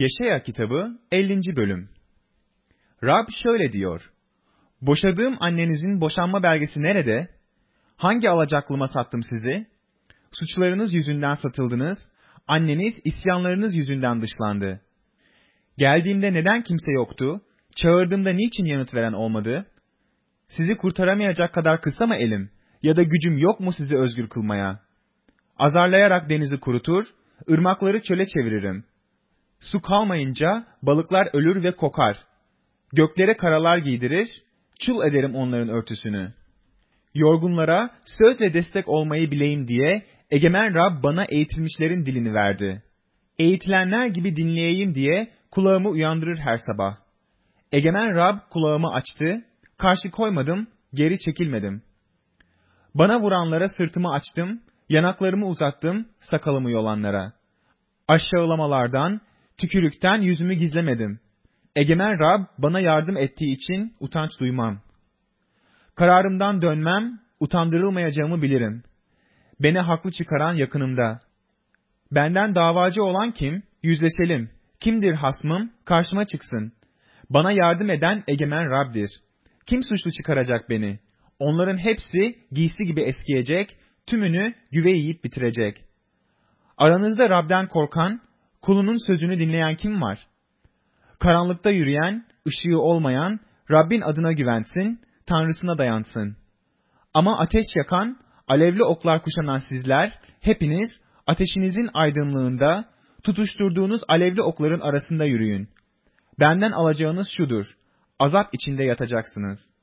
Yeşaya kitabı 50. bölüm. Rab şöyle diyor: Boşadığım annenizin boşanma belgesi nerede? Hangi alacaklıma sattım sizi? Suçlarınız yüzünden satıldınız, anneniz isyanlarınız yüzünden dışlandı. Geldiğimde neden kimse yoktu? Çağırdığımda niçin yanıt veren olmadı? Sizi kurtaramayacak kadar kısa mı elim? Ya da gücüm yok mu sizi özgür kılmaya? Azarlayarak denizi kurutur, ırmakları çöle çeviririm. Su kalmayınca balıklar ölür ve kokar. Göklere karalar giydirir, çul ederim onların örtüsünü. Yorgunlara sözle destek olmayı bileyim diye egemen Rab bana eğitilmişlerin dilini verdi. Eğitilenler gibi dinleyeyim diye kulağımı uyandırır her sabah. Egemen Rab kulağımı açtı, karşı koymadım, geri çekilmedim. Bana vuranlara sırtımı açtım, yanaklarımı uzattım sakalımı yolanlara. Aşağılamalardan, tükürükten yüzümü gizlemedim. Egemen Rab bana yardım ettiği için utanç duymam. Kararımdan dönmem, utandırılmayacağımı bilirim. Beni haklı çıkaran yakınımda. Benden davacı olan kim? Yüzleşelim. Kimdir hasmım? Karşıma çıksın. Bana yardım eden egemen Rab'dir. Kim suçlu çıkaracak beni? Onların hepsi giysi gibi eskiyecek, tümünü güve yiyip bitirecek. Aranızda Rab'den korkan, kulunun sözünü dinleyen kim var? Karanlıkta yürüyen, ışığı olmayan, Rabbin adına güvensin, Tanrısına dayansın. Ama ateş yakan, alevli oklar kuşanan sizler, hepiniz ateşinizin aydınlığında, tutuşturduğunuz alevli okların arasında yürüyün. Benden alacağınız şudur, azap içinde yatacaksınız.